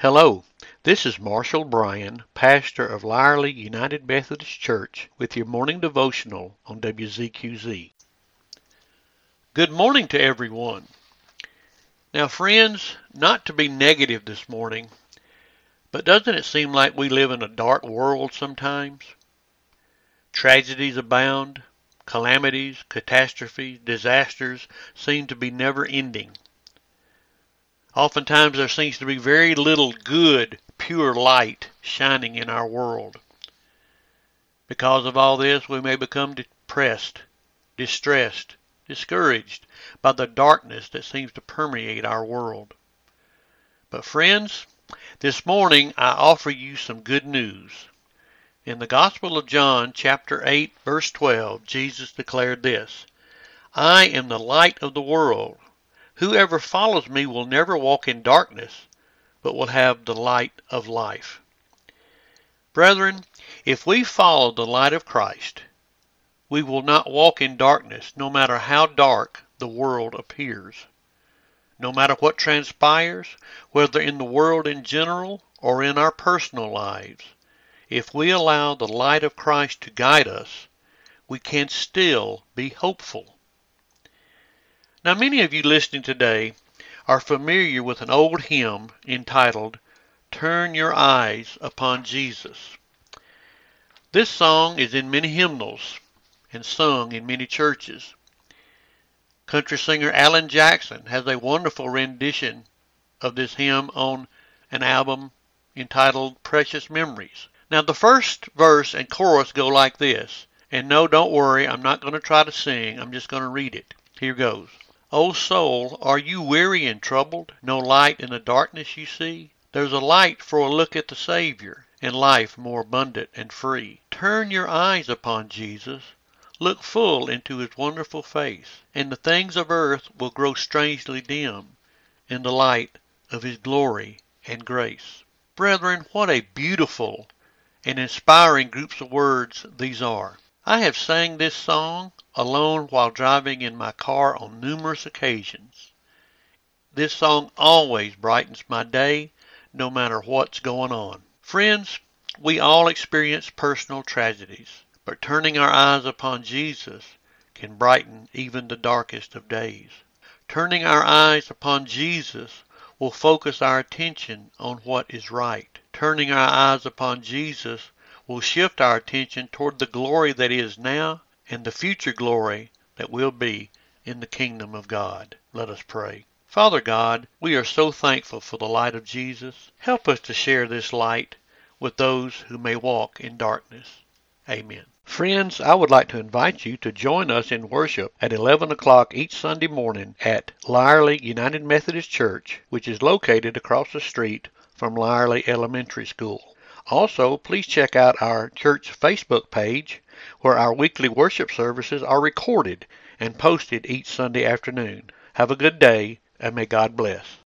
Hello, this is Marshall Bryan, pastor of Lyerly United Methodist Church, with your morning devotional on WZQZ. Good morning to everyone. Now, friends, not to be negative this morning, but doesn't it seem like we live in a dark world sometimes? Tragedies abound, calamities, catastrophes, disasters seem to be never ending. Oftentimes there seems to be very little good, pure light shining in our world. Because of all this, we may become depressed, distressed, discouraged by the darkness that seems to permeate our world. But friends, this morning I offer you some good news. In the Gospel of John, chapter 8, verse 12, Jesus declared this, "I am the light of the world. Whoever follows me will never walk in darkness, but will have the light of life." Brethren, if we follow the light of Christ, we will not walk in darkness no matter how dark the world appears. No matter what transpires, whether in the world in general or in our personal lives, if we allow the light of Christ to guide us, we can still be hopeful. Now, many of you listening today are familiar with an old hymn entitled, "Turn Your Eyes Upon Jesus." This song is in many hymnals and sung in many churches. Country singer Alan Jackson has a wonderful rendition of this hymn on an album entitled Precious Memories. Now, the first verse and chorus go like this, and no, don't worry, I'm not going to try to sing, I'm just going to read it. Here goes. "O soul, are you weary and troubled? No light in the darkness you see? There's a light for a look at the Savior, and life more abundant and free. Turn your eyes upon Jesus, look full into his wonderful face, and the things of earth will grow strangely dim in the light of his glory and grace." Brethren, what a beautiful and inspiring groups of words these are. I have sang this song alone while driving in my car on numerous occasions. This song always brightens my day, no matter what's going on. Friends, we all experience personal tragedies, but turning our eyes upon Jesus can brighten even the darkest of days. Turning our eyes upon Jesus will focus our attention on what is right. Turning our eyes upon Jesus will shift our attention toward the glory that is now and the future glory that will be in the kingdom of God. Let us pray. Father God, we are so thankful for the light of Jesus. Help us to share this light with those who may walk in darkness. Amen. Friends, I would like to invite you to join us in worship at 11 o'clock each Sunday morning at Lyerly United Methodist Church, which is located across the street from Lyerly Elementary School. Also, please check out our church Facebook page, where our weekly worship services are recorded and posted each Sunday afternoon. Have a good day, and may God bless.